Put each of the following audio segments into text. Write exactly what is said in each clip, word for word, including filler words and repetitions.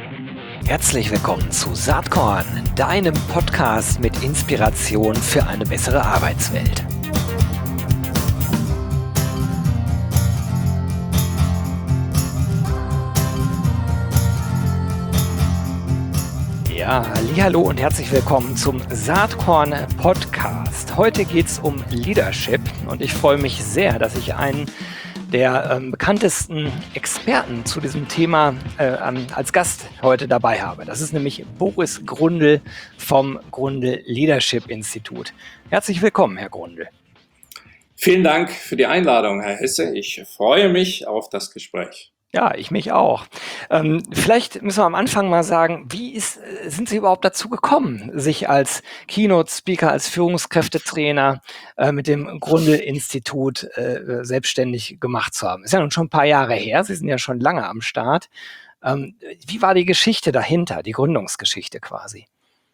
Herzlich willkommen zu Saatkorn, deinem Podcast mit Inspiration für eine bessere Arbeitswelt. Ja, hallihallo und herzlich willkommen zum Saatkorn Podcast. Heute geht es um Leadership und ich freue mich sehr, dass ich einen der ähm, bekanntesten Experten zu diesem Thema äh, ähm, als Gast heute dabei habe. Das ist nämlich Boris Grundl vom Grundl Leadership Institut. Herzlich willkommen, Herr Grundl. Vielen Dank für die Einladung, Herr Hesse. Ich freue mich auf das Gespräch. Ja, ich mich auch. Ähm, vielleicht müssen wir am Anfang mal sagen, wie ist, sind Sie überhaupt dazu gekommen, sich als Keynote-Speaker, als Führungskräftetrainer äh, mit dem Grundl-Institut äh, selbstständig gemacht zu haben? Ist ja nun schon ein paar Jahre her, Sie sind ja schon lange am Start. Ähm, wie war die Geschichte dahinter, die Gründungsgeschichte quasi?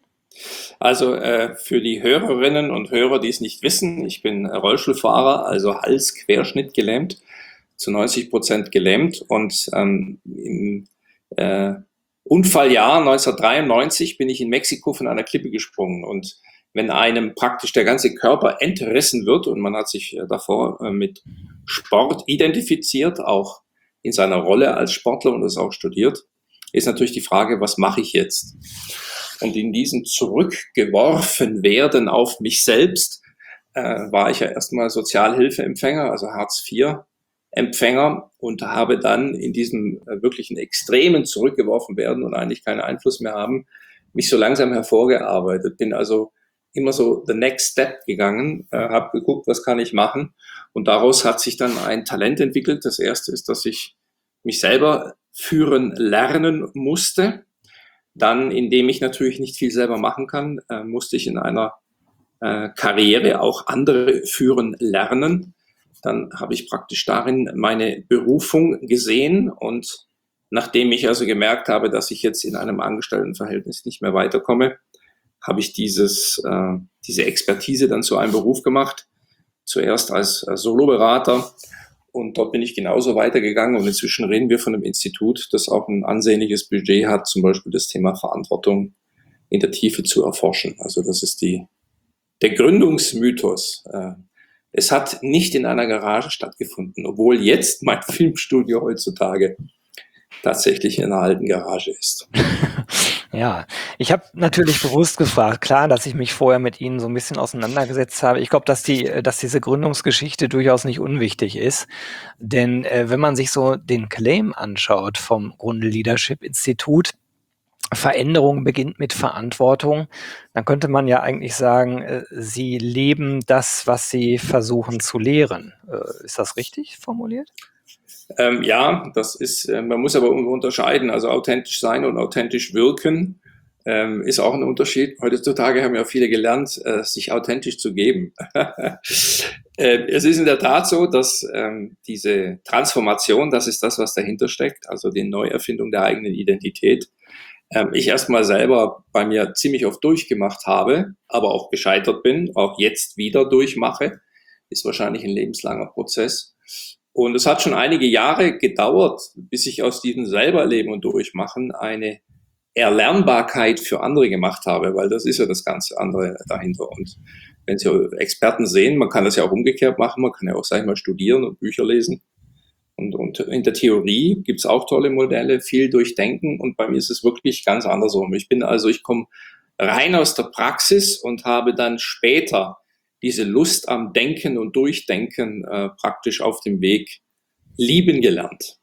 Also äh, für die Hörerinnen und Hörer, die es nicht wissen, ich bin Rollstuhlfahrer, also Hals-Querschnitt gelähmt, zu neunzig Prozent gelähmt und ähm, im äh, Unfalljahr neunzehnhundertdreiundneunzig bin ich in Mexiko von einer Klippe gesprungen. Und wenn einem praktisch der ganze Körper entrissen wird und man hat sich äh, davor äh, mit Sport identifiziert, auch in seiner Rolle als Sportler und das auch studiert, ist natürlich die Frage, was mache ich jetzt? Und in diesem zurückgeworfen werden auf mich selbst äh, war ich ja erstmal Sozialhilfeempfänger, also Hartz vier Empfänger und habe dann in diesem äh, wirklichen extremen zurückgeworfen werden und eigentlich keinen Einfluss mehr haben, mich so langsam hervorgearbeitet. Bin also immer so the next step gegangen, äh, habe geguckt, was kann ich machen und daraus hat sich dann ein Talent entwickelt. Das erste ist, dass ich mich selber führen lernen musste. Dann, indem ich natürlich nicht viel selber machen kann, äh, musste ich in einer äh, Karriere auch andere führen lernen. Dann habe ich praktisch darin meine Berufung gesehen und nachdem ich also gemerkt habe, dass ich jetzt in einem Angestelltenverhältnis nicht mehr weiterkomme, habe ich dieses, äh, diese Expertise dann zu einem Beruf gemacht. Zuerst als, als Soloberater und dort bin ich genauso weitergegangen und inzwischen reden wir von einem Institut, das auch ein ansehnliches Budget hat, zum Beispiel das Thema Verantwortung in der Tiefe zu erforschen. Also das ist die, der Gründungsmythos. Äh, Es hat nicht in einer Garage stattgefunden, obwohl jetzt mein Filmstudio heutzutage tatsächlich in einer alten Garage ist. Ja, ich habe natürlich bewusst gefragt, klar, dass ich mich vorher mit Ihnen so ein bisschen auseinandergesetzt habe. Ich glaube, dass die, dass diese Gründungsgeschichte durchaus nicht unwichtig ist, denn äh, wenn man sich so den Claim anschaut vom Grundl Leadership Institut, Veränderung beginnt mit Verantwortung, dann könnte man ja eigentlich sagen, äh, Sie leben das, was Sie versuchen zu lehren. Äh, ist das richtig formuliert? Ähm, ja, das ist, äh, man muss aber unterscheiden, also authentisch sein und authentisch wirken ähm, ist auch ein Unterschied. Heutzutage haben ja viele gelernt, äh, sich authentisch zu geben. äh, es ist in der Tat so, dass ähm, diese Transformation, das ist das, was dahinter steckt, also die Neuerfindung der eigenen Identität, ähm, ich erstmal selber bei mir ziemlich oft durchgemacht habe, aber auch gescheitert bin, auch jetzt wieder durchmache, ist wahrscheinlich ein lebenslanger Prozess. Und es hat schon einige Jahre gedauert, bis ich aus diesem Selberleben und Durchmachen eine Erlernbarkeit für andere gemacht habe, weil das ist ja das ganze andere dahinter. Und wenn Sie Experten sehen, man kann das ja auch umgekehrt machen, man kann ja auch, sag ich mal, studieren und Bücher lesen. Und, und in der Theorie gibt's auch tolle Modelle, viel durchdenken und bei mir ist es wirklich ganz andersrum. Ich bin also, ich komme rein aus der Praxis und habe dann später diese Lust am Denken und Durchdenken äh, praktisch auf dem Weg lieben gelernt.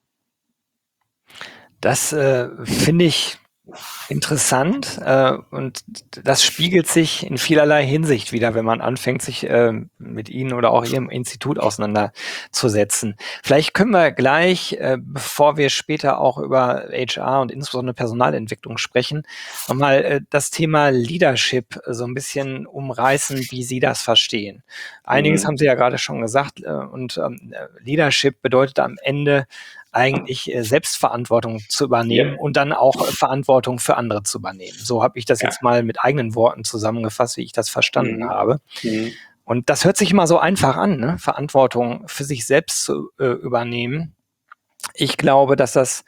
Das äh, finde ich interessant äh, und das spiegelt sich in vielerlei Hinsicht wieder, wenn man anfängt, sich äh, mit Ihnen oder auch Ihrem Institut auseinanderzusetzen. Vielleicht können wir gleich, äh, bevor wir später auch über H R und insbesondere Personalentwicklung sprechen, nochmal äh, das Thema Leadership so ein bisschen umreißen, wie Sie das verstehen. Einiges Mhm. haben Sie ja gerade schon gesagt äh, und ähm, Leadership bedeutet am Ende eigentlich äh, Selbstverantwortung zu übernehmen Ja. und dann auch äh, Verantwortung für andere zu übernehmen. So habe ich das Ja. jetzt mal mit eigenen Worten zusammengefasst, wie ich das verstanden Mhm. habe. Mhm. Und das hört sich immer so einfach an, ne? Verantwortung für sich selbst zu äh, übernehmen. Ich glaube, dass das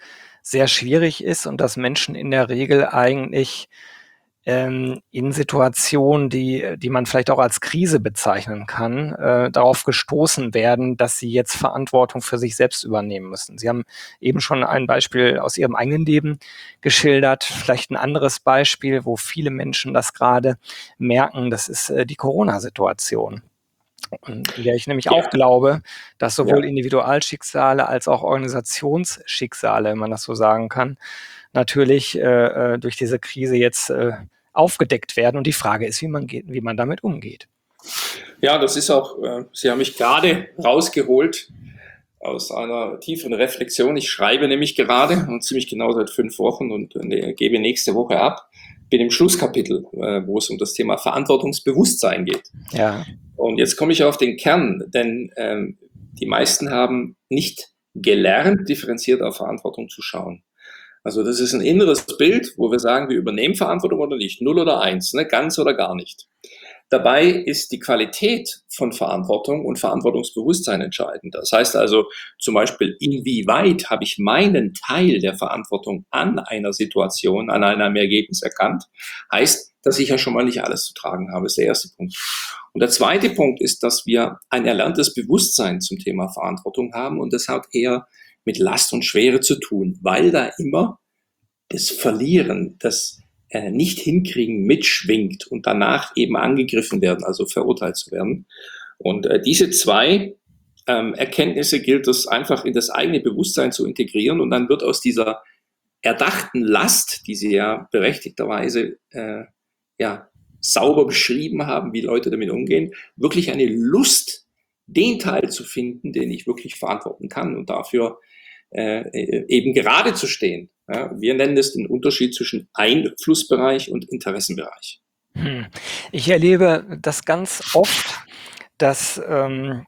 sehr schwierig ist und dass Menschen in der Regel eigentlich ähm, in Situationen, die, die man vielleicht auch als Krise bezeichnen kann, äh, darauf gestoßen werden, dass sie jetzt Verantwortung für sich selbst übernehmen müssen. Sie haben eben schon ein Beispiel aus Ihrem eigenen Leben geschildert, vielleicht ein anderes Beispiel, wo viele Menschen das gerade merken, das ist äh, die Corona-Situation. In der ich nämlich Ja, auch glaube, dass sowohl ja. Individualschicksale als auch Organisationsschicksale, wenn man das so sagen kann, natürlich äh, äh, durch diese Krise jetzt äh, aufgedeckt werden. Und die Frage ist, wie man geht, wie man damit umgeht. Ja, das ist auch, äh, Sie haben mich gerade rausgeholt aus einer tiefen Reflexion. Ich schreibe nämlich gerade und ziemlich genau seit fünf Wochen und äh, gebe nächste Woche ab, bin im Schlusskapitel, äh, wo es um das Thema Verantwortungsbewusstsein geht. Ja. Und jetzt komme ich auf den Kern, denn ähm, die meisten haben nicht gelernt, differenziert auf Verantwortung zu schauen. Also das ist ein inneres Bild, wo wir sagen, wir übernehmen Verantwortung oder nicht, null oder eins, ne, ganz oder gar nicht. Dabei ist die Qualität von Verantwortung und Verantwortungsbewusstsein entscheidend. Das heißt also zum Beispiel, inwieweit habe ich meinen Teil der Verantwortung an einer Situation, an einem Ergebnis erkannt, heißt, dass ich ja schon mal nicht alles zu tragen habe. Das ist der erste Punkt. Und der zweite Punkt ist, dass wir ein erlerntes Bewusstsein zum Thema Verantwortung haben und das hat eher mit Last und Schwere zu tun, weil da immer das Verlieren, das äh, nicht hinkriegen mitschwingt und danach eben angegriffen werden, also verurteilt zu werden. Und äh, diese zwei ähm, Erkenntnisse gilt es einfach in das eigene Bewusstsein zu integrieren und dann wird aus dieser erdachten Last, die Sie ja berechtigterweise äh, ja, sauber beschrieben haben, wie Leute damit umgehen, wirklich eine Lust, den Teil zu finden, den ich wirklich verantworten kann und dafür äh, eben gerade zu stehen. Ja, wir nennen es den Unterschied zwischen Einflussbereich und Interessenbereich. Hm. Ich erlebe das ganz oft, dass, ähm,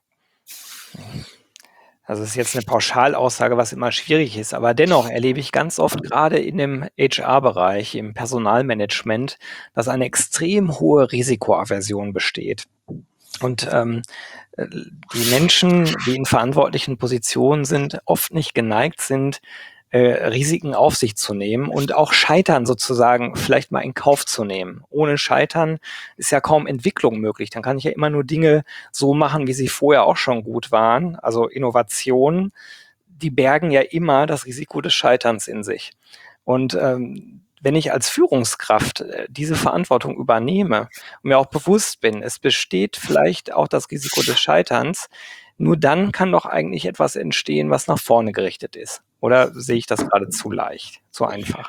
also es ist jetzt eine Pauschalaussage, was immer schwierig ist, aber dennoch erlebe ich ganz oft gerade in dem H R-Bereich, im Personalmanagement, dass eine extrem hohe Risikoaversion besteht. Und ähm, äh, die Menschen, die in verantwortlichen Positionen sind, oft nicht geneigt sind, äh, Risiken auf sich zu nehmen und auch Scheitern sozusagen vielleicht mal in Kauf zu nehmen. Ohne Scheitern ist ja kaum Entwicklung möglich. Dann kann ich ja immer nur Dinge so machen, wie sie vorher auch schon gut waren. Also Innovationen, die bergen ja immer das Risiko des Scheiterns in sich. Und ähm, wenn ich als Führungskraft äh, diese Verantwortung übernehme und mir auch bewusst bin, es besteht vielleicht auch das Risiko des Scheiterns, nur dann kann doch eigentlich etwas entstehen, was nach vorne gerichtet ist. Oder sehe ich das gerade zu leicht, zu einfach?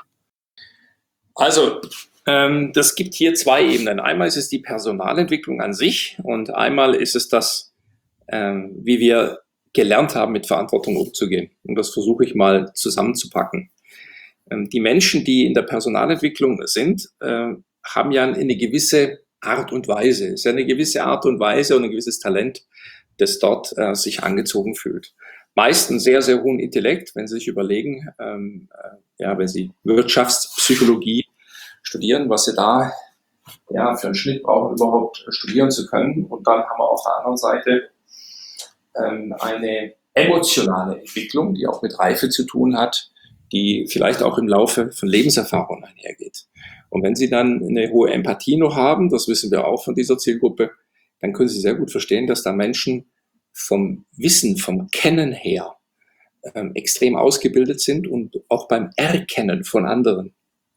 Also, ähm, das gibt hier zwei Ebenen. Einmal ist es die Personalentwicklung an sich und einmal ist es das, ähm, wie wir gelernt haben, mit Verantwortung umzugehen. Und das versuche ich mal zusammenzupacken. Ähm, die Menschen, die in der Personalentwicklung sind, äh, haben ja eine gewisse Art und Weise. Es ist ja eine gewisse Art und Weise und ein gewisses Talent, das dort äh, sich angezogen fühlt. Meistens sehr, sehr hohen Intellekt, wenn Sie sich überlegen, ähm, äh, ja, wenn Sie Wirtschaftspsychologie studieren, was Sie da ja, für einen Schnitt brauchen, überhaupt studieren zu können. Und dann haben wir auf der anderen Seite ähm, eine emotionale Entwicklung, die auch mit Reife zu tun hat, die vielleicht auch im Laufe von Lebenserfahrung einhergeht. Und wenn Sie dann eine hohe Empathie noch haben, das wissen wir auch von dieser Zielgruppe, dann können Sie sehr gut verstehen, dass da Menschen vom Wissen, vom Kennen her ähm, extrem ausgebildet sind und auch beim Erkennen von anderen.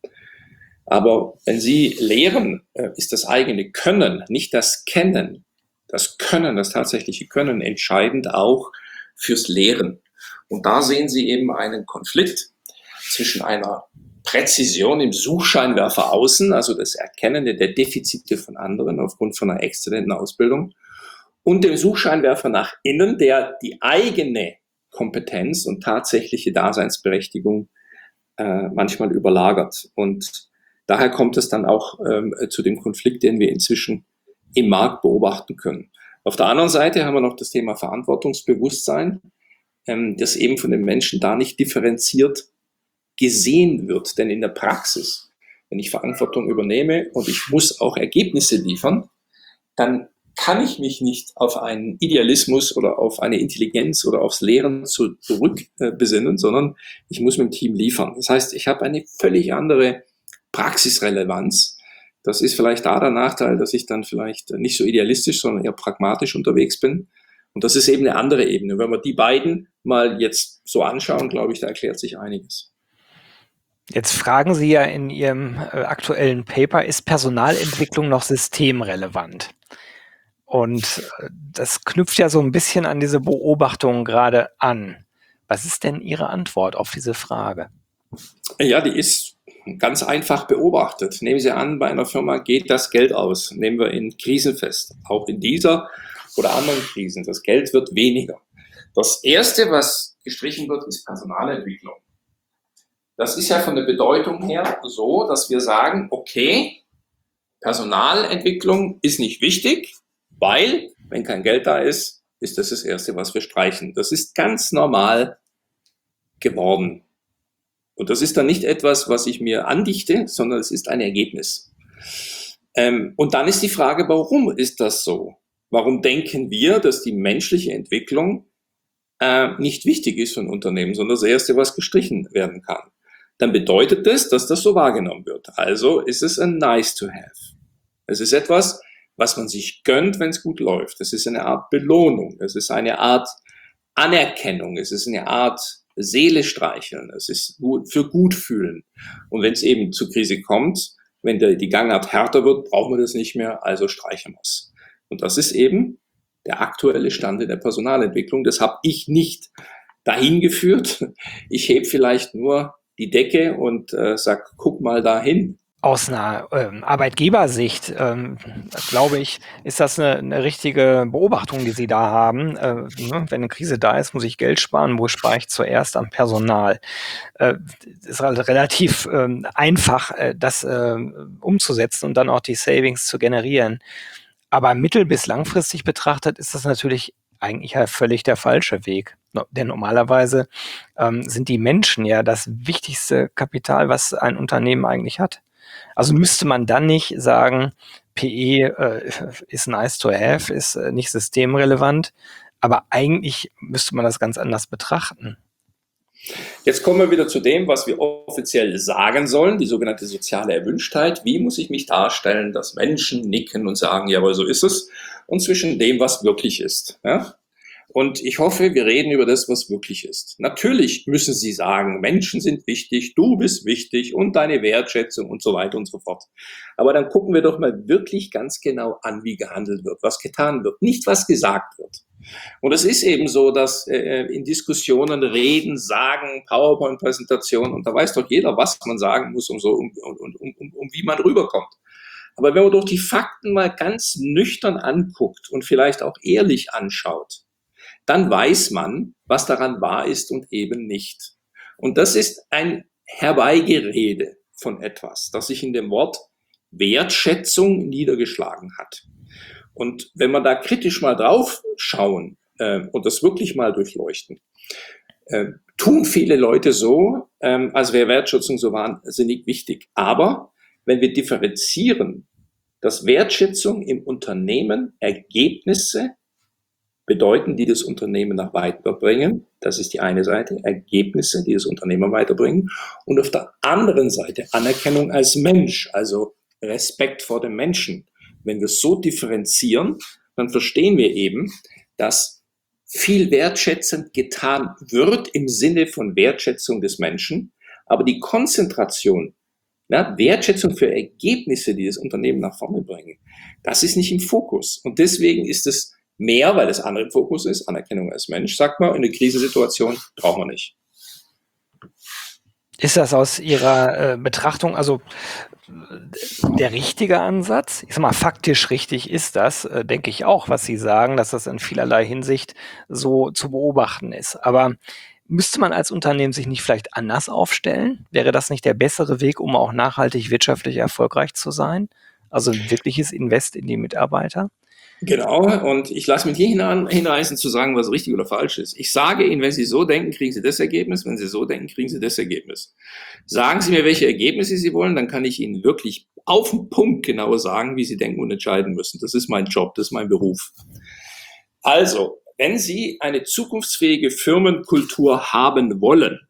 Aber wenn Sie lehren, äh, ist das eigene Können, nicht das Kennen, das Können, das tatsächliche Können entscheidend auch fürs Lehren. Und da sehen Sie eben einen Konflikt zwischen einer Präzision im Suchscheinwerfer außen, also das Erkennen der Defizite von anderen aufgrund von einer exzellenten Ausbildung, und dem Suchscheinwerfer nach innen, der die eigene Kompetenz und tatsächliche Daseinsberechtigung äh, manchmal überlagert. Und daher kommt es dann auch ähm, zu dem Konflikt, den wir inzwischen im Markt beobachten können. Auf der anderen Seite haben wir noch das Thema Verantwortungsbewusstsein, ähm, das eben von den Menschen da nicht differenziert gesehen wird. Denn in der Praxis, wenn ich Verantwortung übernehme und ich muss auch Ergebnisse liefern, dann kann ich mich nicht auf einen Idealismus oder auf eine Intelligenz oder aufs Lehren zurückbesinnen, äh, sondern ich muss mit dem Team liefern. Das heißt, ich habe eine völlig andere Praxisrelevanz. Das ist vielleicht da der Nachteil, dass ich dann vielleicht nicht so idealistisch, sondern eher pragmatisch unterwegs bin. Und das ist eben eine andere Ebene. Wenn wir die beiden mal jetzt so anschauen, glaube ich, da erklärt sich einiges. Jetzt fragen Sie ja in Ihrem äh, aktuellen Paper, ist Personalentwicklung noch systemrelevant? Und äh, das knüpft ja so ein bisschen an diese Beobachtung gerade an. Was ist denn Ihre Antwort auf diese Frage? Ja, die ist ganz einfach beobachtet. Nehmen Sie an, bei einer Firma geht das Geld aus. Nehmen wir in Krisen fest. Auch in dieser oder anderen Krisen. Das Geld wird weniger. Das Erste, was gestrichen wird, ist Personalentwicklung. Das ist ja von der Bedeutung her so, dass wir sagen, okay, Personalentwicklung ist nicht wichtig, weil, wenn kein Geld da ist, ist das das Erste, was wir streichen. Das ist ganz normal geworden. Und das ist dann nicht etwas, was ich mir andichte, sondern es ist ein Ergebnis. Ähm, und dann ist die Frage, warum ist das so? Warum denken wir, dass die menschliche Entwicklung äh, nicht wichtig ist für ein Unternehmen, sondern das Erste, was gestrichen werden kann? Dann bedeutet das, dass das so wahrgenommen wird. Also ist es ein nice to have. Es ist etwas, was man sich gönnt, wenn es gut läuft. Es ist eine Art Belohnung. Es ist eine Art Anerkennung. Es ist eine Art Seele streicheln. Es ist gut für Gutfühlen. Und wenn es eben zur Krise kommt, wenn der, die Gangart härter wird, brauchen wir das nicht mehr, also streichen wir es. Und das ist eben der aktuelle Stand in der Personalentwicklung. Das habe ich nicht dahin geführt. Ich heb vielleicht nur die Decke und äh, sag, guck mal dahin. Aus einer ähm, Arbeitgebersicht, ähm, glaube ich, ist das eine, eine richtige Beobachtung, die Sie da haben. Äh, ne? Wenn eine Krise da ist, muss ich Geld sparen. Wo spare ich zuerst? Am Personal. Äh, ist halt relativ ähm, einfach, äh, das äh, umzusetzen und dann auch die Savings zu generieren. Aber mittel- bis langfristig betrachtet ist das natürlich eigentlich ja völlig der falsche Weg. No, denn normalerweise ähm, sind die Menschen ja das wichtigste Kapital, was ein Unternehmen eigentlich hat. Also müsste man dann nicht sagen, P E äh, ist nice to have, ist äh, nicht systemrelevant, aber eigentlich müsste man das ganz anders betrachten. Jetzt kommen wir wieder zu dem, was wir offiziell sagen sollen, die sogenannte soziale Erwünschtheit. Wie muss ich mich darstellen, dass Menschen nicken und sagen, jawohl, so ist es, und zwischen dem, was wirklich ist. Ja? Und ich hoffe, wir reden über das, was wirklich ist. Natürlich müssen Sie sagen, Menschen sind wichtig, du bist wichtig und deine Wertschätzung und so weiter und so fort. Aber dann gucken wir doch mal wirklich ganz genau an, wie gehandelt wird, was getan wird, nicht was gesagt wird. Und es ist eben so, dass äh, in Diskussionen Reden, Sagen, PowerPoint-Präsentationen, und da weiß doch jeder, was man sagen muss, um so um, um, um, um, um wie man rüberkommt. Aber wenn man doch die Fakten mal ganz nüchtern anguckt und vielleicht auch ehrlich anschaut, dann weiß man, was daran wahr ist und eben nicht. Und das ist ein Herbeigerede von etwas, das sich in dem Wort Wertschätzung niedergeschlagen hat. Und wenn wir da kritisch mal drauf schauen äh, und das wirklich mal durchleuchten, äh, tun viele Leute so, ähm, als wäre Wertschätzung so wahnsinnig wichtig. Aber wenn wir differenzieren, dass Wertschätzung im Unternehmen Ergebnisse bedeuten, die das Unternehmen nach weiterbringen. Das ist die eine Seite, Ergebnisse, die das Unternehmen weiterbringen. Und auf der anderen Seite Anerkennung als Mensch, also Respekt vor dem Menschen. Wenn wir es so differenzieren, dann verstehen wir eben, dass viel wertschätzend getan wird im Sinne von Wertschätzung des Menschen, aber die Konzentration, na, Wertschätzung für Ergebnisse, die das Unternehmen nach vorne bringen, das ist nicht im Fokus. Und deswegen ist es mehr, weil das andere im Fokus ist, Anerkennung als Mensch, sagt man, in der Krisensituation brauchen wir nicht. Ist das aus Ihrer äh, Betrachtung also der richtige Ansatz? Ich sag mal, faktisch richtig ist das, äh, denke ich auch, was Sie sagen, dass das in vielerlei Hinsicht so zu beobachten ist. Aber müsste man als Unternehmen sich nicht vielleicht anders aufstellen? Wäre das nicht der bessere Weg, um auch nachhaltig wirtschaftlich erfolgreich zu sein? Also ein wirkliches Invest in die Mitarbeiter? Genau, und ich lasse mich hier hinreißen zu sagen, was richtig oder falsch ist. Ich sage Ihnen, wenn Sie so denken, kriegen Sie das Ergebnis, wenn Sie so denken, kriegen Sie das Ergebnis. Sagen Sie mir, welche Ergebnisse Sie wollen, dann kann ich Ihnen wirklich auf den Punkt genau sagen, wie Sie denken und entscheiden müssen. Das ist mein Job, das ist mein Beruf. Also, wenn Sie eine zukunftsfähige Firmenkultur haben wollen,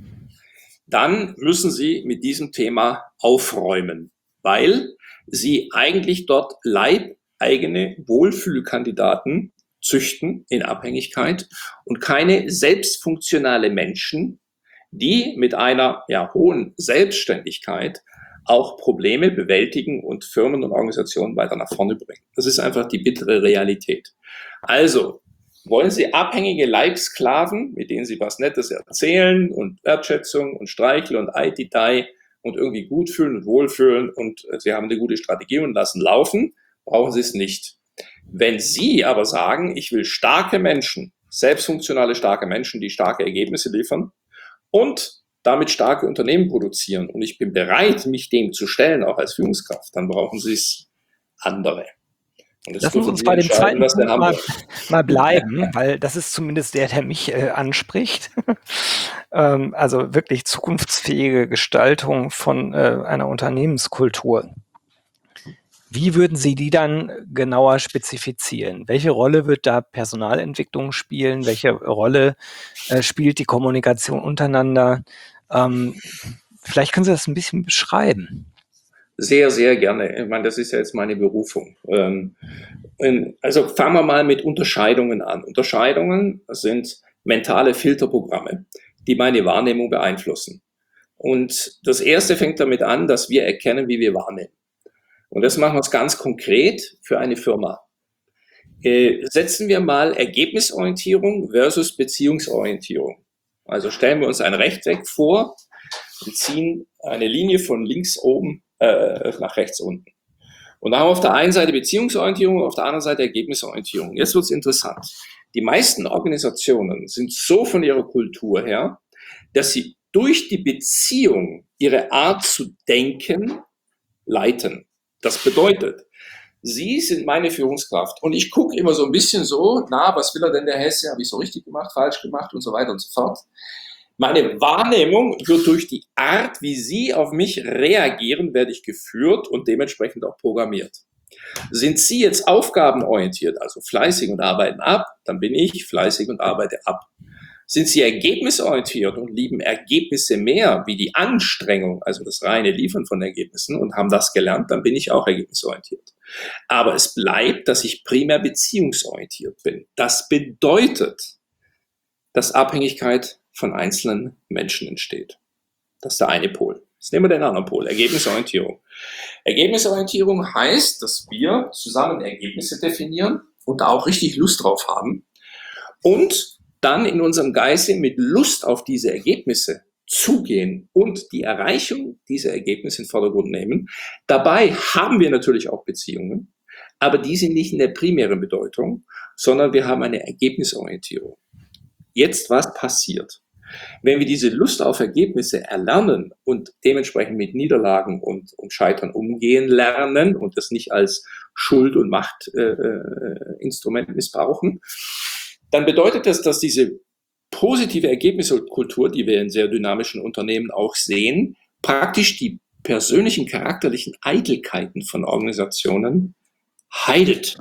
dann müssen Sie mit diesem Thema aufräumen, weil Sie eigentlich dort leibeigene Wohlfühlkandidaten züchten in Abhängigkeit und keine selbstfunktionale Menschen, die mit einer ja, hohen Selbstständigkeit auch Probleme bewältigen und Firmen und Organisationen weiter nach vorne bringen. Das ist einfach die bittere Realität. Also, wollen Sie abhängige Leibsklaven, mit denen Sie was Nettes erzählen und Wertschätzung und Streicheln und Ei-Didei und irgendwie gut fühlen und wohlfühlen und Sie haben eine gute Strategie und lassen laufen, brauchen Sie es nicht. Wenn Sie aber sagen, ich will starke Menschen, selbstfunktionale starke Menschen, die starke Ergebnisse liefern und damit starke Unternehmen produzieren und ich bin bereit, mich dem zu stellen, auch als Führungskraft, dann brauchen Sie es andere. Und das Lassen wir uns bei dem zweiten Punkt mal, mal bleiben, weil das ist zumindest der, der mich äh, anspricht. ähm, also wirklich zukunftsfähige Gestaltung von äh, einer Unternehmenskultur. Wie würden Sie die dann genauer spezifizieren? Welche Rolle wird da Personalentwicklung spielen? Welche Rolle äh, spielt die Kommunikation untereinander? Ähm, vielleicht können Sie das ein bisschen beschreiben. Sehr, sehr gerne. Ich meine, das ist ja jetzt meine Berufung. Ähm, also fangen wir mal mit Unterscheidungen an. Unterscheidungen sind mentale Filterprogramme, die meine Wahrnehmung beeinflussen. Und das erste fängt damit an, dass wir erkennen, wie wir wahrnehmen. Und das machen wir ganz konkret für eine Firma. Äh, setzen wir mal Ergebnisorientierung versus Beziehungsorientierung. Also stellen wir uns ein Rechteck vor und ziehen eine Linie von links oben äh, nach rechts unten. Und da haben wir auf der einen Seite Beziehungsorientierung, auf der anderen Seite Ergebnisorientierung. Jetzt wird es interessant. Die meisten Organisationen sind so von ihrer Kultur her, dass sie durch die Beziehung ihre Art zu denken leiten. Das bedeutet, Sie sind meine Führungskraft und ich gucke immer so ein bisschen so, na, was will er denn der Hesse? Habe ich so richtig gemacht, falsch gemacht und so weiter und so fort. Meine Wahrnehmung wird durch die Art, wie Sie auf mich reagieren, werde ich geführt und dementsprechend auch programmiert. Sind Sie jetzt aufgabenorientiert, also fleißig und arbeiten ab, dann bin ich fleißig und arbeite ab. Sind Sie ergebnisorientiert und lieben Ergebnisse mehr wie die Anstrengung, also das reine Liefern von Ergebnissen und haben das gelernt, dann bin ich auch ergebnisorientiert. Aber es bleibt, dass ich primär beziehungsorientiert bin. Das bedeutet, dass Abhängigkeit von einzelnen Menschen entsteht. Das ist der eine Pol. Jetzt nehmen wir den anderen Pol, Ergebnisorientierung. Ergebnisorientierung heißt, dass wir zusammen Ergebnisse definieren und da auch richtig Lust drauf haben und dann in unserem Geiste mit Lust auf diese Ergebnisse zugehen und die Erreichung dieser Ergebnisse in den Vordergrund nehmen. Dabei haben wir natürlich auch Beziehungen, aber die sind nicht in der primären Bedeutung, sondern wir haben eine Ergebnisorientierung. Jetzt, was passiert? Wenn wir diese Lust auf Ergebnisse erlernen und dementsprechend mit Niederlagen und, und Scheitern umgehen lernen und das nicht als Schuld- und Machtinstrument äh, missbrauchen, dann bedeutet das, dass diese positive Ergebniskultur, die wir in sehr dynamischen Unternehmen auch sehen, praktisch die persönlichen charakterlichen Eitelkeiten von Organisationen heilt.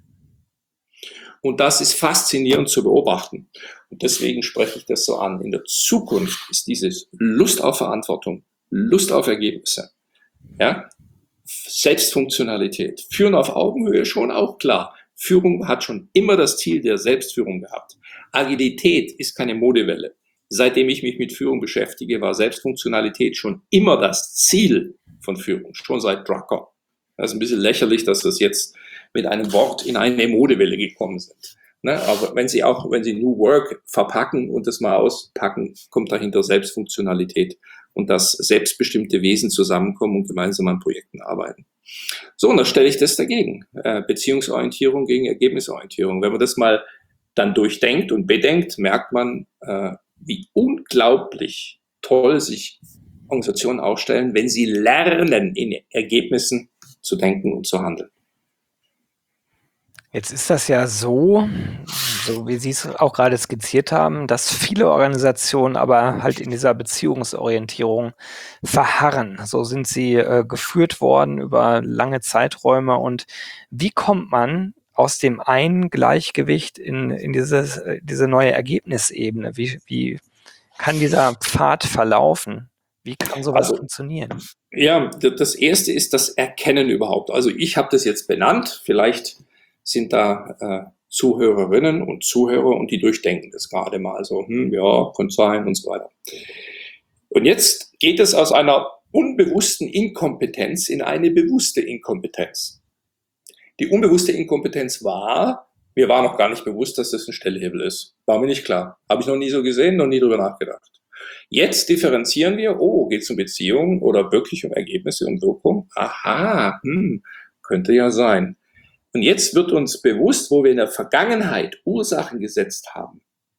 Und das ist faszinierend zu beobachten. Und deswegen spreche ich das so an. In der Zukunft ist dieses Lust auf Verantwortung, Lust auf Ergebnisse, ja, Selbstfunktionalität, Führen auf Augenhöhe schon auch klar. Führung hat schon immer das Ziel der Selbstführung gehabt. Agilität ist keine Modewelle. Seitdem ich mich mit Führung beschäftige, war Selbstfunktionalität schon immer das Ziel von Führung, schon seit Drucker. Das ist ein bisschen lächerlich, dass das jetzt mit einem Wort in eine Modewelle gekommen sind. Ne? Aber wenn Sie auch, wenn Sie New Work verpacken und das mal auspacken, kommt dahinter Selbstfunktionalität und dass selbstbestimmte Wesen zusammenkommen und gemeinsam an Projekten arbeiten. So, und dann stelle ich das dagegen. Äh, Beziehungsorientierung gegen Ergebnisorientierung. Wenn man das mal dann durchdenkt und bedenkt, merkt man, äh, wie unglaublich toll sich Organisationen aufstellen, wenn sie lernen, in Ergebnissen zu denken und zu handeln. Jetzt ist das ja so, so wie Sie es auch gerade skizziert haben, dass viele Organisationen aber halt in dieser Beziehungsorientierung verharren. So sind sie äh, geführt worden über lange Zeiträume. Und wie kommt man aus dem einen Gleichgewicht in, in dieses, äh, diese neue Ergebnisebene? Wie, wie kann dieser Pfad verlaufen? Wie kann sowas Also funktionieren? ja, das erste ist das Erkennen überhaupt. Also ich habe das jetzt benannt, vielleicht sind da äh, Zuhörerinnen und Zuhörer und die durchdenken das gerade mal so, hm, ja, könnte sein und so weiter. Und jetzt geht es aus einer unbewussten Inkompetenz in eine bewusste Inkompetenz. Die unbewusste Inkompetenz war, mir war noch gar nicht bewusst, dass das ein Stellhebel ist. War mir nicht klar. Habe ich noch nie so gesehen, noch nie drüber nachgedacht. Jetzt differenzieren wir, oh, geht es um Beziehungen oder wirklich um Ergebnisse und Wirkung? Aha, hm, könnte ja sein. Und jetzt wird uns bewusst, wo wir in der Vergangenheit Ursachen gesetzt haben.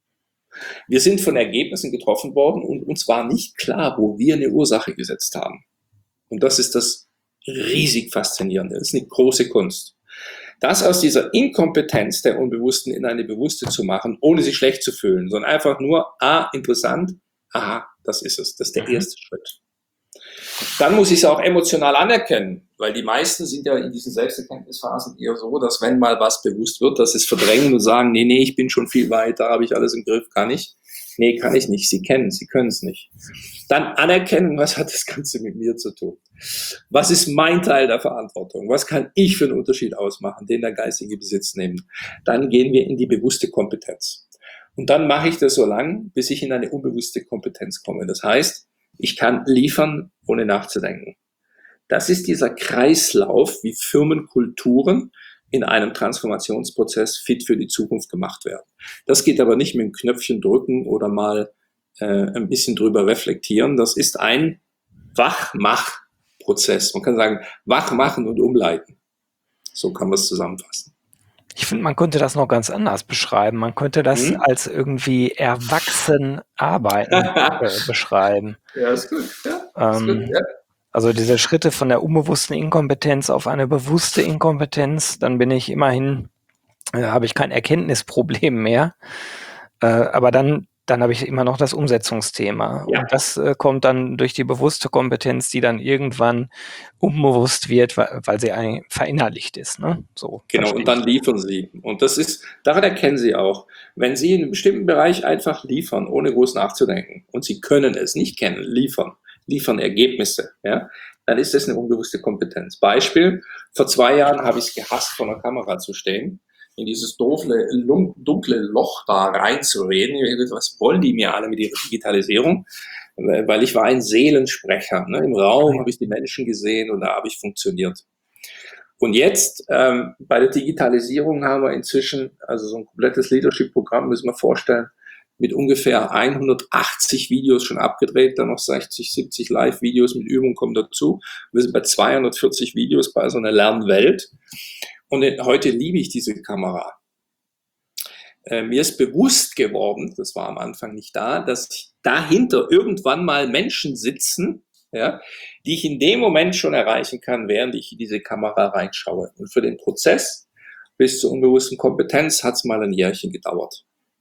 Wir sind von Ergebnissen getroffen worden und uns war nicht klar, wo wir eine Ursache gesetzt haben. Und das ist das riesig Faszinierende. Das ist eine große Kunst. Das aus dieser Inkompetenz der Unbewussten in eine bewusste zu machen, ohne sich schlecht zu fühlen, sondern einfach nur, ah, interessant, aha, das ist es. Das ist der erste Schritt. Dann muss ich es auch emotional anerkennen, weil die meisten sind ja in diesen Selbsterkenntnisphasen eher so, dass wenn mal was bewusst wird, dass sie es verdrängen und sagen, nee, nee, ich bin schon viel weiter, habe ich alles im Griff, kann ich? Nee, kann ich nicht. Sie kennen, sie können es nicht. Dann anerkennen, was hat das Ganze mit mir zu tun? Was ist mein Teil der Verantwortung? Was kann ich für einen Unterschied ausmachen, den der geistige Besitz nimmt? Dann gehen wir in die bewusste Kompetenz. Und dann mache ich das so lang, bis ich in eine unbewusste Kompetenz komme. Das heißt, ich kann liefern, ohne nachzudenken. Das ist dieser Kreislauf, wie Firmenkulturen in einem Transformationsprozess fit für die Zukunft gemacht werden. Das geht aber nicht mit dem Knöpfchen drücken oder mal äh, ein bisschen drüber reflektieren. Das ist ein Wachmachprozess. Man kann sagen, wachmachen und umleiten. So kann man es zusammenfassen. Ich finde, man könnte das noch ganz anders beschreiben. Man könnte das Hm? als irgendwie erwachsen arbeiten äh, beschreiben. Ja, ist gut. Ja, ist Ähm, gut. Ja. Also diese Schritte von der unbewussten Inkompetenz auf eine bewusste Inkompetenz, dann bin ich immerhin, äh, habe ich kein Erkenntnisproblem mehr. Äh, aber dann, dann habe ich immer noch das Umsetzungsthema. Ja. Und das äh, kommt dann durch die bewusste Kompetenz, die dann irgendwann unbewusst wird, weil, weil sie eigentlich verinnerlicht ist. Ne? So Genau, verstehe und dann ich. liefern sie. Und das ist, daran erkennen sie auch, wenn sie in einem bestimmten Bereich einfach liefern, ohne groß nachzudenken, und sie können es nicht kennen, liefern, liefern Ergebnisse, ja, dann ist das eine unbewusste Kompetenz. Beispiel, vor zwei Jahren habe ich es gehasst, vor einer Kamera zu stehen, in dieses dunkle, dunkle Loch da reinzureden. Was wollen die mir alle mit ihrer Digitalisierung? Weil ich war ein Seelensprecher. Ne? Im Raum habe ich die Menschen gesehen und da habe ich funktioniert. Und jetzt, ähm, bei der Digitalisierung haben wir inzwischen, also so ein komplettes Leadership-Programm, müssen wir vorstellen, mit ungefähr hundertachtzig Videos schon abgedreht, dann noch sechzig, siebzig Live-Videos mit Übungen kommen dazu. Wir sind bei zweihundertvierzig Videos bei so einer Lernwelt. Und heute liebe ich diese Kamera. Äh, mir ist bewusst geworden, das war am Anfang nicht da, dass dahinter irgendwann mal Menschen sitzen, ja, die ich in dem Moment schon erreichen kann, während ich in diese Kamera reinschaue. Und für den Prozess bis zur unbewussten Kompetenz hat es mal ein Jährchen gedauert.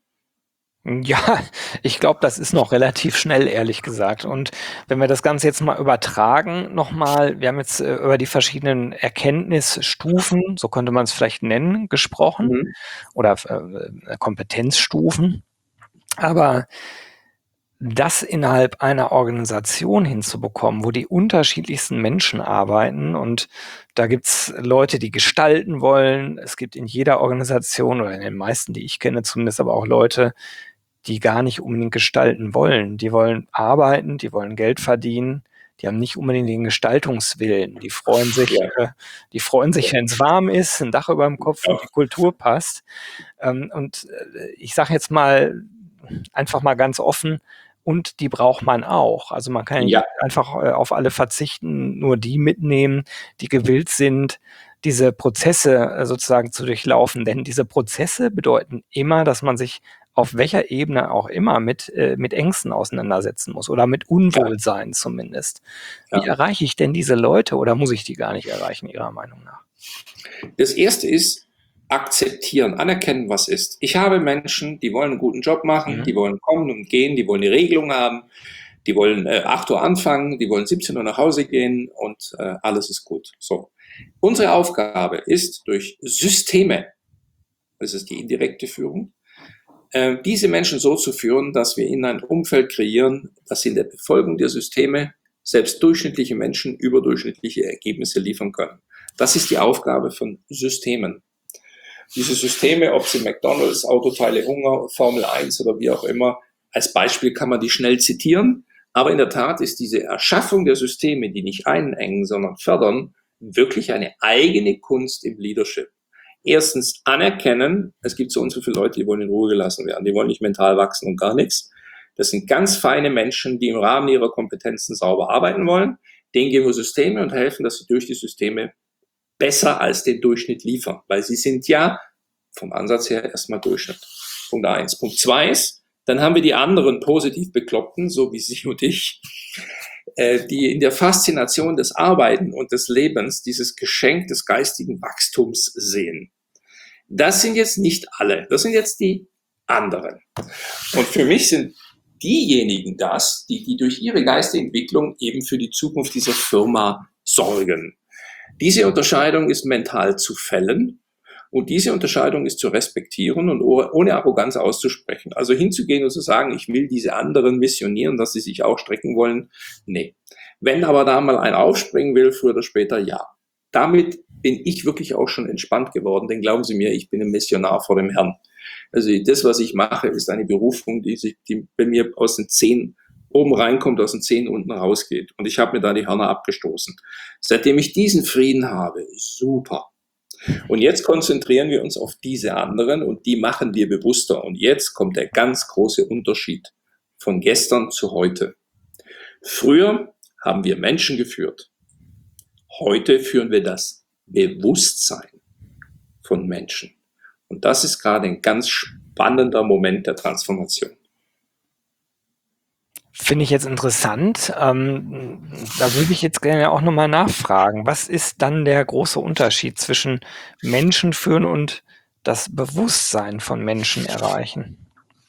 Ja, ich glaube, das ist noch relativ schnell, ehrlich gesagt. Und wenn wir das Ganze jetzt mal übertragen, nochmal, wir haben jetzt äh, über die verschiedenen Erkenntnisstufen, so könnte man es vielleicht nennen, gesprochen, Mhm. oder äh, Kompetenzstufen. Aber das innerhalb einer Organisation hinzubekommen, wo die unterschiedlichsten Menschen arbeiten, und da gibt's Leute, die gestalten wollen. Es gibt in jeder Organisation oder in den meisten, die ich kenne zumindest, aber auch Leute, die gar nicht unbedingt gestalten wollen. Die wollen arbeiten, die wollen Geld verdienen, die haben nicht unbedingt den Gestaltungswillen. Die freuen sich, Ja. äh, die freuen sich, wenn es warm ist, ein Dach über dem Kopf und die Kultur passt. Ähm, und äh, ich sage jetzt mal einfach mal ganz offen, und die braucht man auch. Also man kann Ja. einfach äh, auf alle verzichten, nur die mitnehmen, die gewillt sind, diese Prozesse äh, sozusagen zu durchlaufen. Denn diese Prozesse bedeuten immer, dass man sich auf welcher Ebene auch immer mit, äh, mit Ängsten auseinandersetzen muss oder mit Unwohlsein zumindest. Wie Ja. erreiche ich denn diese Leute oder muss ich die gar nicht erreichen, Ihrer Meinung nach? Das erste ist, akzeptieren, anerkennen, was ist. Ich habe Menschen, die wollen einen guten Job machen, Mhm. die wollen kommen und gehen, die wollen eine Regelung haben, die wollen äh, acht Uhr anfangen, die wollen siebzehn Uhr nach Hause gehen und äh, alles ist gut. So. Unsere Aufgabe ist durch Systeme, das ist die indirekte Führung, äh, diese Menschen so zu führen, dass wir ihnen ein Umfeld kreieren, das in der Befolgung der Systeme selbst durchschnittliche Menschen überdurchschnittliche Ergebnisse liefern können. Das ist die Aufgabe von Systemen. Diese Systeme, ob sie McDonald's, Autoteile Hunger, Formel eins oder wie auch immer, als Beispiel kann man die schnell zitieren. Aber in der Tat ist diese Erschaffung der Systeme, die nicht einengen, sondern fördern, wirklich eine eigene Kunst im Leadership. Erstens anerkennen, es gibt so und so viele Leute, die wollen in Ruhe gelassen werden, die wollen nicht mental wachsen und gar nichts. Das sind ganz feine Menschen, die im Rahmen ihrer Kompetenzen sauber arbeiten wollen. Denen geben wir Systeme und helfen, dass sie durch die Systeme besser als den Durchschnitt liefern, weil sie sind ja vom Ansatz her erstmal Durchschnitt. Punkt eins. Punkt zwei ist, dann haben wir die anderen positiv Bekloppten, so wie Sie und ich, äh, die in der Faszination des Arbeiten und des Lebens dieses Geschenk des geistigen Wachstums sehen. Das sind jetzt nicht alle, das sind jetzt die anderen. Und für mich sind diejenigen das, die, die durch ihre geistige Entwicklung eben für die Zukunft dieser Firma sorgen. Diese Unterscheidung ist mental zu fällen und diese Unterscheidung ist zu respektieren und ohne Arroganz auszusprechen. Also hinzugehen und zu sagen, ich will diese anderen missionieren, dass sie sich auch strecken wollen, nee. Wenn aber da mal ein aufspringen will, früher oder später, ja. Damit bin ich wirklich auch schon entspannt geworden, denn glauben Sie mir, ich bin ein Missionar vor dem Herrn. Also das, was ich mache, ist eine Berufung, die, sich, die bei mir aus den Zehen oben reinkommt, aus den Zehen unten rausgeht. Und ich habe mir da die Hörner abgestoßen. Seitdem ich diesen Frieden habe, super. Und jetzt konzentrieren wir uns auf diese anderen und die machen wir bewusster. Und jetzt kommt der ganz große Unterschied von gestern zu heute. Früher haben wir Menschen geführt. Heute führen wir das Bewusstsein von Menschen. Und das ist gerade ein ganz spannender Moment der Transformation. Finde ich jetzt interessant. Ähm, da würde ich jetzt gerne auch nochmal nachfragen. Was ist dann der große Unterschied zwischen Menschen führen und das Bewusstsein von Menschen erreichen?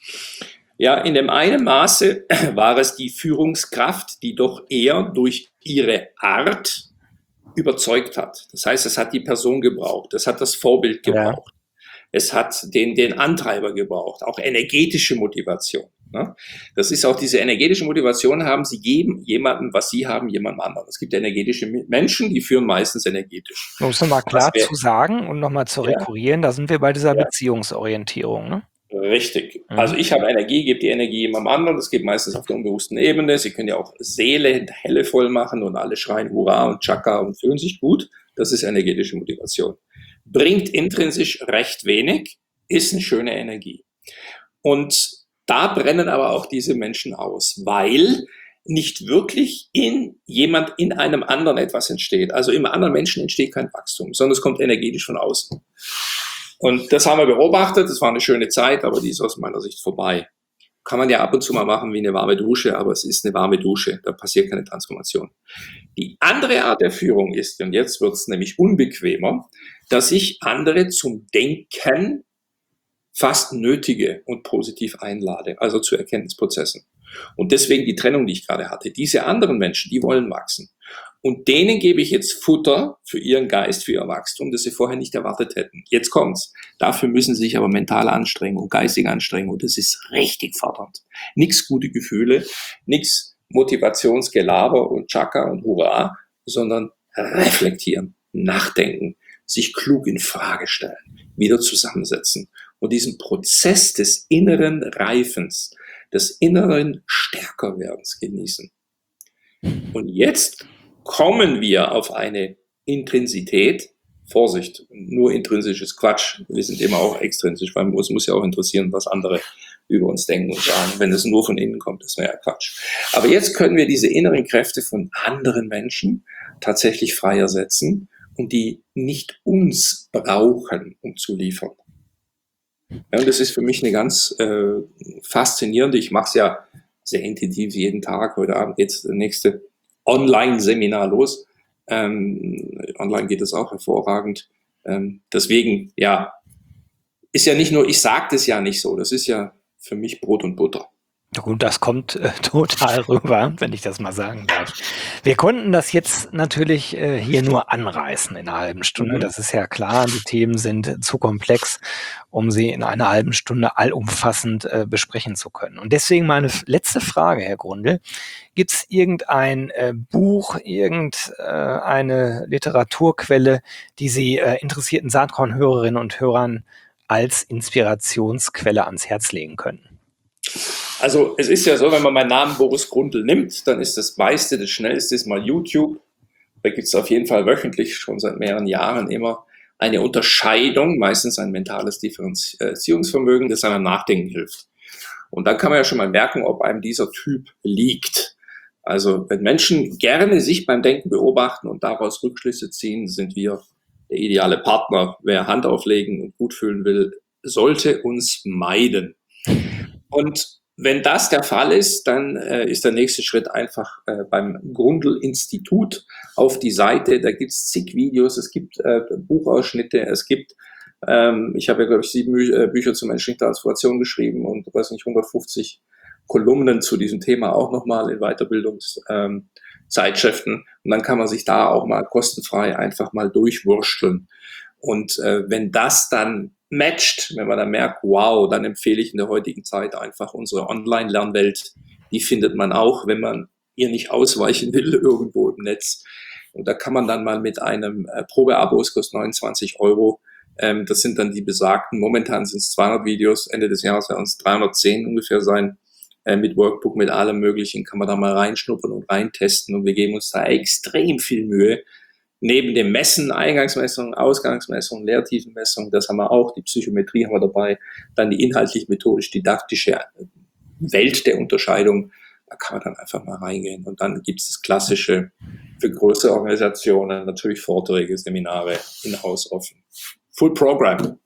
Ja, in dem einen Maße war es die Führungskraft, die doch eher durch ihre Art überzeugt hat. Das heißt, es hat die Person gebraucht, es hat das Vorbild gebraucht, ja. Es hat den, den Antreiber gebraucht, auch energetische Motivation. Ne? Das ist auch diese energetische Motivation haben, sie geben jemandem, was sie haben, jemandem anderen. Es gibt energetische Menschen, die führen meistens energetisch. Um es nochmal klar wär, zu sagen und nochmal zu ja, rekurrieren, da sind wir bei dieser ja. Beziehungsorientierung. Ne? Richtig. Mhm. Also ich habe Energie, gebe die Energie jemandem anderen. Das geht meistens auf der unbewussten Ebene. Sie können ja auch Seele, Helle voll machen und alle schreien Hurra und Chaka und fühlen sich gut. Das ist energetische Motivation. Bringt intrinsisch recht wenig, ist eine schöne Energie. Und da brennen aber auch diese Menschen aus, weil nicht wirklich in jemand, in einem anderen etwas entsteht. Also im anderen Menschen entsteht kein Wachstum, sondern es kommt energetisch von außen. Und das haben wir beobachtet, das war eine schöne Zeit, aber die ist aus meiner Sicht vorbei. Kann man ja ab und zu mal machen wie eine warme Dusche, aber es ist eine warme Dusche, da passiert keine Transformation. Die andere Art der Führung ist, und jetzt wird es nämlich unbequemer, dass ich andere zum Denken fast nötige und positiv einlade, also zu Erkenntnisprozessen. Und deswegen die Trennung, die ich gerade hatte. Diese anderen Menschen, die wollen wachsen. Und denen gebe ich jetzt Futter für ihren Geist, für ihr Wachstum, das sie vorher nicht erwartet hätten. Jetzt kommt's. Dafür müssen sie sich aber mental anstrengen und geistig anstrengen. Und das ist richtig fordernd. Nix gute Gefühle, nix Motivationsgelaber und Chaka und Hurra, sondern reflektieren, nachdenken, sich klug in Frage stellen, wieder zusammensetzen und diesen Prozess des inneren Reifens, des inneren Stärkerwerdens genießen. Und jetzt kommen wir auf eine Intrinsität. Vorsicht, nur intrinsisches Quatsch. Wir sind immer auch extrinsisch, weil uns muss ja auch interessieren, was andere über uns denken und sagen. Wenn es nur von innen kommt, das wäre ja Quatsch. Aber jetzt können wir diese inneren Kräfte von anderen Menschen tatsächlich frei ersetzen und die nicht uns brauchen, um zu liefern. Ja, und das ist für mich eine ganz äh, faszinierende, ich mache es ja sehr intensiv jeden Tag, heute Abend geht das nächste Online-Seminar los. Ähm, online geht es auch hervorragend. Ähm, deswegen, ja, ist ja nicht nur, ich sage das ja nicht so, das ist ja für mich Brot und Butter. Gut, das kommt äh, total rüber, wenn ich das mal sagen darf. Wir konnten das jetzt natürlich äh, hier nur anreißen in einer halben Stunde. Mhm. Das ist ja klar, die Themen sind zu komplex, um sie in einer halben Stunde allumfassend äh, besprechen zu können. Und deswegen meine letzte Frage, Herr Grundl. Gibt es irgendein äh, Buch, irgendeine äh, Literaturquelle, die Sie äh, interessierten Saatkorn-Hörerinnen und Hörern als Inspirationsquelle ans Herz legen können? Also es ist ja so, wenn man meinen Namen Boris Grundl nimmt, dann ist das meiste, das schnellste ist mal YouTube. Da gibt es auf jeden Fall wöchentlich schon seit mehreren Jahren immer eine Unterscheidung, meistens ein mentales Differenzierungsvermögen, das einem Nachdenken hilft. Und dann kann man ja schon mal merken, ob einem dieser Typ liegt. Also wenn Menschen gerne sich beim Denken beobachten und daraus Rückschlüsse ziehen, sind wir der ideale Partner. Wer Hand auflegen und gut fühlen will, sollte uns meiden. Und wenn das der Fall ist, dann äh, ist der nächste Schritt einfach äh, beim Grundl-Institut auf die Seite. Da gibt es zig Videos, es gibt äh, Buchausschnitte, es gibt, ähm, ich habe ja, glaube ich, sieben Bü äh, Bücher zur menschlichen Transformation geschrieben und, weiß nicht, hundertfünfzig Kolumnen zu diesem Thema auch nochmal in Weiterbildungszeitschriften. Ähm, und dann kann man sich da auch mal kostenfrei einfach mal durchwursteln. Und äh, wenn das dann matcht, wenn man dann merkt, wow, dann empfehle ich in der heutigen Zeit einfach unsere Online-Lernwelt. Die findet man auch, wenn man ihr nicht ausweichen will, irgendwo im Netz. Und da kann man dann mal mit einem äh, Probeabo, es kostet neunundzwanzig Euro, ähm, das sind dann die besagten, momentan sind es zweihundert Videos, Ende des Jahres werden es dreihundertzehn ungefähr sein, äh, mit Workbook, mit allem Möglichen, kann man da mal reinschnuppern und reintesten. Und wir geben uns da extrem viel Mühe. Neben dem Messen, Eingangsmessung, Ausgangsmessung, Leertiefenmessung, das haben wir auch, die Psychometrie haben wir dabei, dann die inhaltlich-methodisch-didaktische Welt der Unterscheidung, da kann man dann einfach mal reingehen. Und dann gibt es das Klassische für größere Organisationen, natürlich Vorträge, Seminare, in-house offen. Full Program.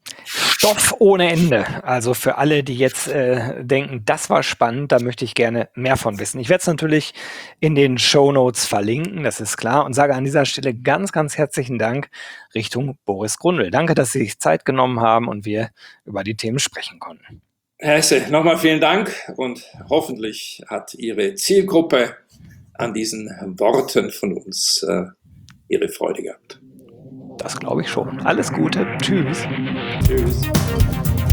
Stoff ohne Ende. Also für alle, die jetzt äh, denken, das war spannend, da möchte ich gerne mehr von wissen. Ich werde es natürlich in den Shownotes verlinken, das ist klar, und sage an dieser Stelle ganz, ganz herzlichen Dank Richtung Boris Grundl. Danke, dass Sie sich Zeit genommen haben und wir über die Themen sprechen konnten. Herr Hesse, nochmal vielen Dank und hoffentlich hat Ihre Zielgruppe an diesen Worten von uns äh, ihre Freude gehabt. Das glaube ich schon. Alles Gute. Tschüss. Tschüss.